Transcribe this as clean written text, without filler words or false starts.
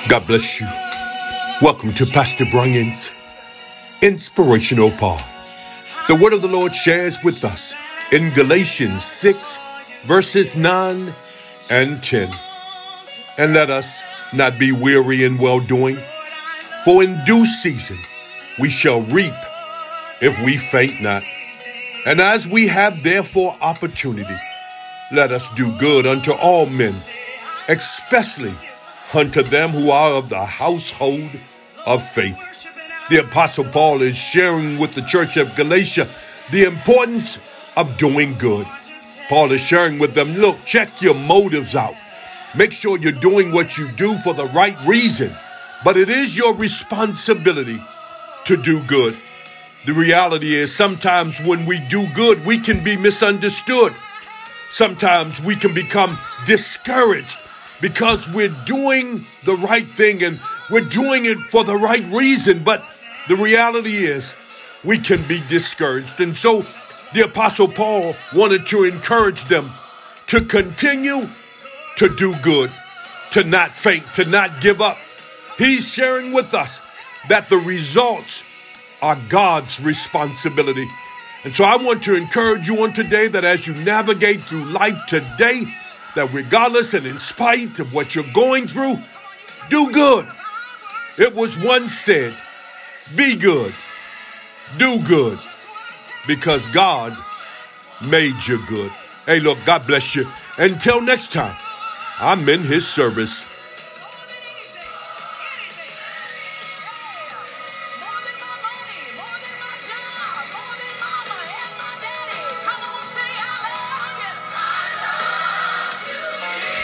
God bless you. Welcome to Pastor Brian's Inspirational Pod. The word of the Lord shares with us in Galatians 6, verses 9 and 10. And let us not be weary in well-doing, for in due season we shall reap if we faint not. And as we have therefore opportunity, let us do good unto all men, especially unto them who are of the household of faith. The Apostle Paul is sharing with the church of Galatia the importance of doing good. Paul is sharing with them, look, check your motives out. Make sure you're doing what you do for the right reason. But it is your responsibility to do good. The reality is sometimes when we do good, we can be misunderstood. Sometimes we can become discouraged because we're doing the right thing and we're doing it for the right reason. But the reality is we can be discouraged. And so the Apostle Paul wanted to encourage them to continue to do good, to not faint, to not give up. He's sharing with us that the results are God's responsibility. And so I want to encourage you on today that as you navigate through life today, that regardless and in spite of what you're going through, do good. It was once said, be good, do good, because God made you good. Hey, look, God bless you. Until next time, I'm in His service.